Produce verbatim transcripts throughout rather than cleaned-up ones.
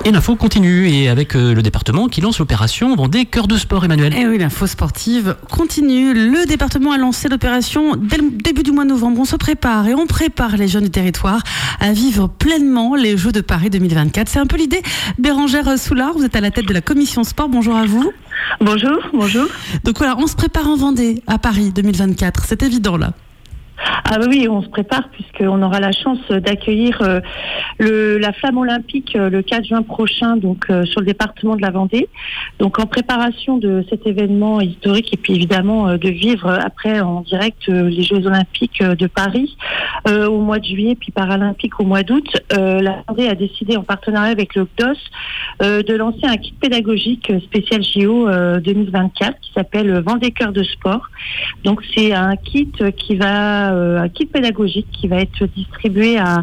Et l'info continue, et avec euh, le département qui lance l'opération Vendée Cœur de Sport, Emmanuel. Et oui, l'info sportive continue. Le département a lancé l'opération dès le début du mois de novembre. On se prépare et on prépare les jeunes du territoire à vivre pleinement les Jeux de Paris deux mille vingt-quatre. C'est un peu l'idée. Bérengère Soulard, vous êtes à la tête de la commission sport. Bonjour à vous. Bonjour, bonjour. Donc voilà, on se prépare en Vendée à Paris deux mille vingt-quatre. C'est évident là. Ah oui, on se prépare puisqu'on aura la chance d'accueillir euh, le, la flamme olympique euh, le quatre juin prochain, donc euh, sur le département de la Vendée. Donc en préparation de cet événement historique et puis évidemment euh, de vivre après en direct euh, les Jeux olympiques euh, de Paris euh, au mois de juillet puis paralympiques au mois d'août, euh, la Vendée a décidé en partenariat avec le C D O S euh, de lancer un kit pédagogique spécial J O euh, deux mille vingt-quatre qui s'appelle Vendée Cœur de Sport. Donc c'est un kit qui va euh, un kit pédagogique qui va être distribué à,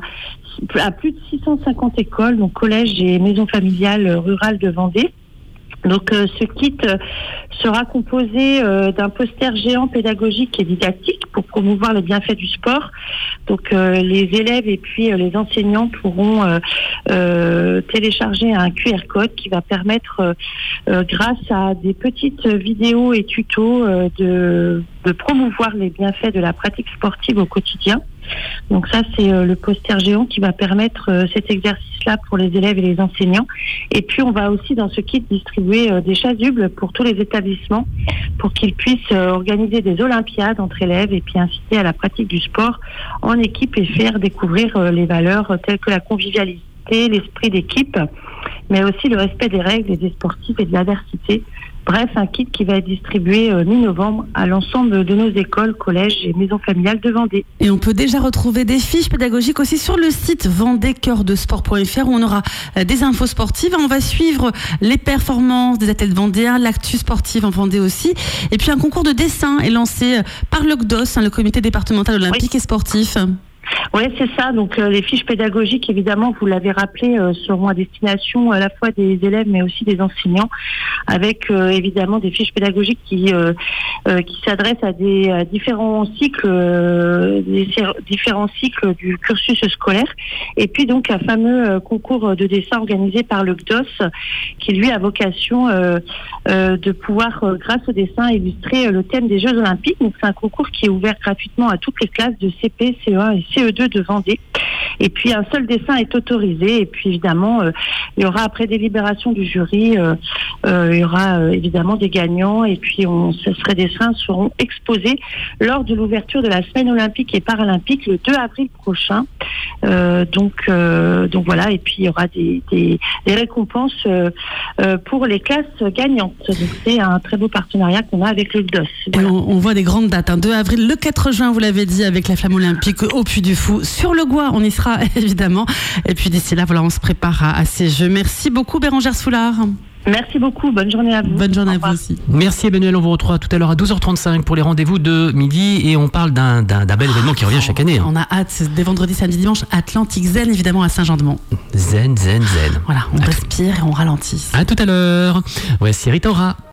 à plus de six cent cinquante écoles, donc collèges et maisons familiales rurales de Vendée. Donc euh, ce kit euh, sera composé euh, d'un poster géant pédagogique et didactique pour promouvoir les bienfaits du sport. Donc euh, les élèves et puis euh, les enseignants pourront euh, euh, télécharger un Q R code qui va permettre, euh, euh, grâce à des petites vidéos et tutos, euh, de, de promouvoir les bienfaits de la pratique sportive au quotidien. Donc ça, c'est euh, le poster géant qui va permettre euh, cet exercice-là pour les élèves et les enseignants. Et puis, on va aussi, dans ce kit, distribuer euh, des chasubles pour tous les établissements pour qu'ils puissent euh, organiser des olympiades entre élèves et puis inciter à la pratique du sport en équipe et faire découvrir euh, les valeurs euh, telles que la convivialité, l'esprit d'équipe, mais aussi le respect des règles et des sportifs et de l'adversité. Bref, un kit qui va être distribué euh, mi-novembre à l'ensemble de nos écoles, collèges et maisons familiales de Vendée. Et on peut déjà retrouver des fiches pédagogiques aussi sur le site vendée cœur de sport point f r où on aura euh, des infos sportives. On va suivre les performances des athlètes vendéens, l'actu sportive en Vendée aussi. Et puis un concours de dessin est lancé par le C D O S, hein, le comité départemental olympique oui. et sportif. Oui, c'est ça. Donc euh, les fiches pédagogiques, évidemment, vous l'avez rappelé, euh, seront à destination à la fois des élèves mais aussi des enseignants, avec euh, évidemment des fiches pédagogiques qui euh, euh, qui s'adressent à des à différents cycles, euh, des différents cycles du cursus scolaire. Et puis donc un fameux euh, concours de dessin organisé par le C D O S, qui lui a vocation euh, euh, de pouvoir, euh, grâce au dessin, illustrer euh, le thème des Jeux Olympiques. Donc c'est un concours qui est ouvert gratuitement à toutes les classes de C P, C E un et C E deux de Vendée. Et puis un seul dessin est autorisé. Et puis évidemment, euh, il y aura après délibération du jury, euh, euh, il y aura euh, évidemment des gagnants. Et puis on, ce serait dessins seront exposés lors de l'ouverture de la semaine olympique et paralympique le deux avril prochain. Euh, donc euh, donc voilà. Et puis il y aura des, des, des récompenses euh, euh, pour les classes gagnantes. Donc c'est un très beau partenariat qu'on a avec le C D O S. Voilà. Et on, on voit des grandes dates. Hein. deux avril, le quatre juin, vous l'avez dit, avec la flamme olympique au Puy du Fou. Sur le Gois, on y sera évidemment. Et puis d'ici là, voilà, on se prépare à, à ces Jeux. Merci beaucoup, Bérengère Soulard. Merci beaucoup. Bonne journée à vous. Bonne journée à vous aussi. Merci Emmanuel. On vous retrouve tout à l'heure à douze heures trente-cinq pour les rendez-vous de midi. Et on parle d'un, d'un, d'un bel événement qui revient chaque année. Hein. On a hâte. Dès vendredi, samedi, dimanche, Atlantique Zen, évidemment, à Saint-Jean-de-Mont. Zen, zen, zen. Voilà, on respire et on ralentit. À tout à l'heure. Voici Rita Ora.